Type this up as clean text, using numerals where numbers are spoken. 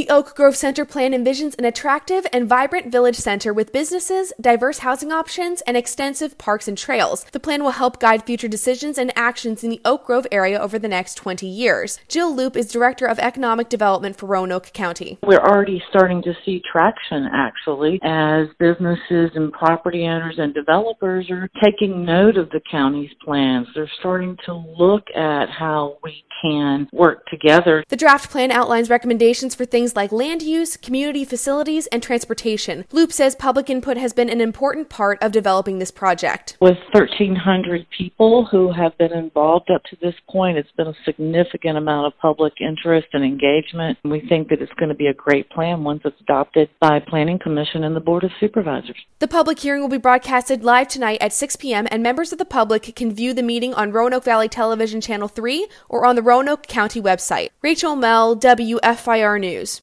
The Oak Grove Center Plan envisions an attractive and vibrant village center with businesses, diverse housing options, and extensive parks and trails. The plan will help guide future decisions and actions in the Oak Grove area over the next 20 years. Jill Loop is Director of Economic Development for Roanoke County. We're already starting to see traction, actually, as businesses and property owners and developers are taking note of the county's plans. They're starting to look at how we can work together. The draft plan outlines recommendations for things like land use, community facilities, and transportation. Loop says public input has been an important part of developing this project. With 1,300 people who have been involved up to this point, it's been a significant amount of public interest and engagement. We think that it's going to be a great plan once it's adopted by Planning Commission and the Board of Supervisors. The public hearing will be broadcasted live tonight at 6 p.m. and members of the public can view the meeting on Roanoke Valley Television Channel 3 or on the Roanoke County website. Rachel Mell, WFIR News.